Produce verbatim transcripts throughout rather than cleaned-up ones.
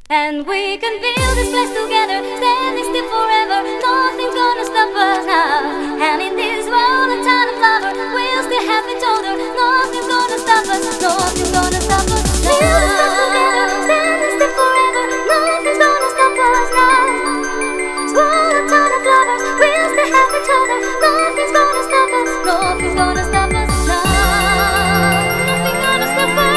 And we can build this place together, standing still forever. Nothing's gonna stop us now. And in this world, a ton of lover, we'll still have each other. Nothing's gonna stop us. Nothing's gonna stop us. Build this place together, standing still forever. Nothing's gonna stop us now. This world, a ton of lovers, we'll still have each other. Nothing's gonna stop us. Nothing's gonna stop us now. Nothing's gonna stop us.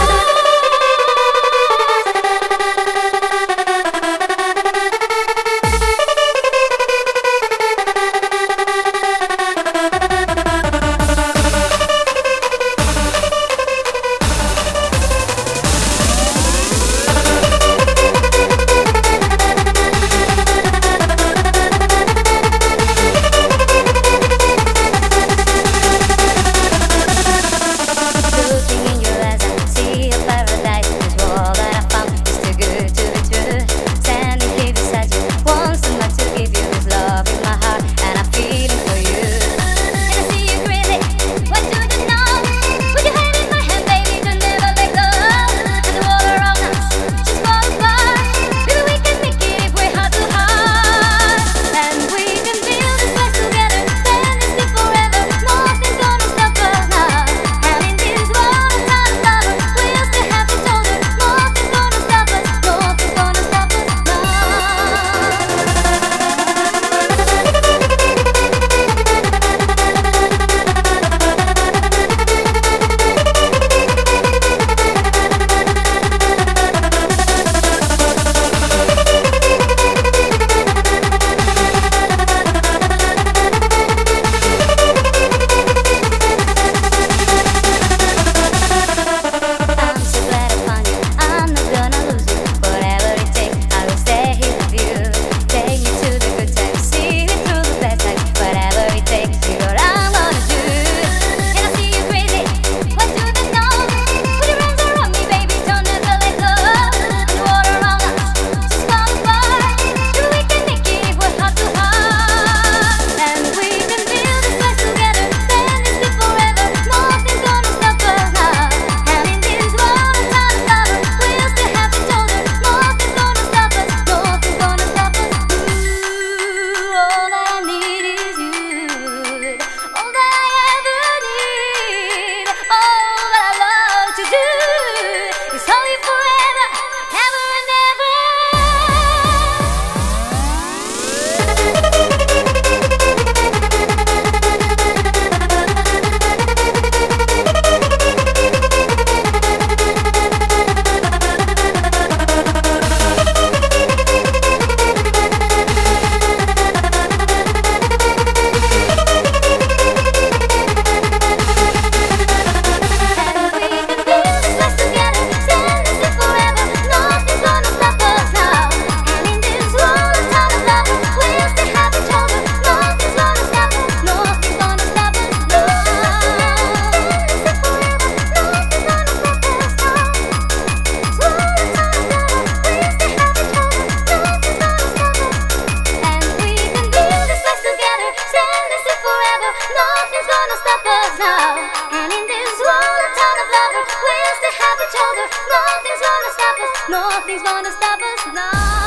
Nothing's gonna stop us now. And in this world, a ton of lovers, we'll still have each other. Nothing's gonna stop us. Nothing's gonna stop us now.